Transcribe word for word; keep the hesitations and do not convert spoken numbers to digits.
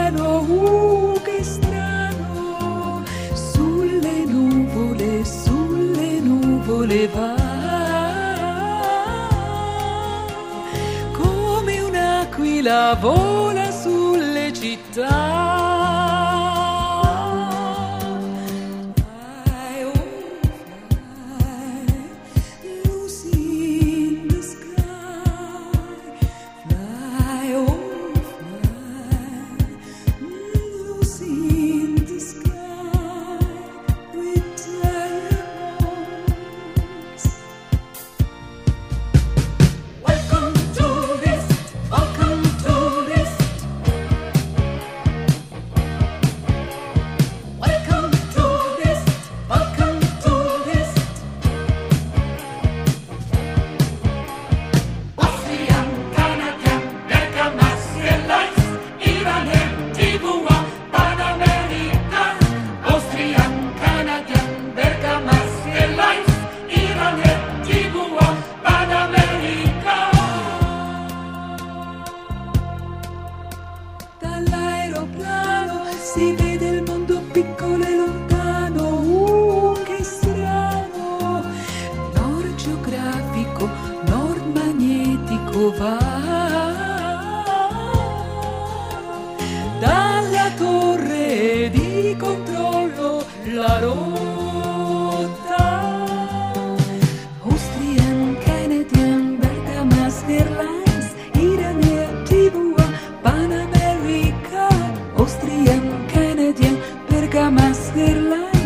strano, uh, che strano, sulle nuvole, sulle nuvole va, come un'aquila vola sulle città. Dall'aeroplano si vede il mondo piccolo e lontano, uh, che strano, nord geografico, nord magnetico va, dalla torre di controllo la rotta, Austrian, Canadian, Bergamasco Airlines, Iranian, T V A, Pan America, Austrian, Canadian, Bergamasco Airlines.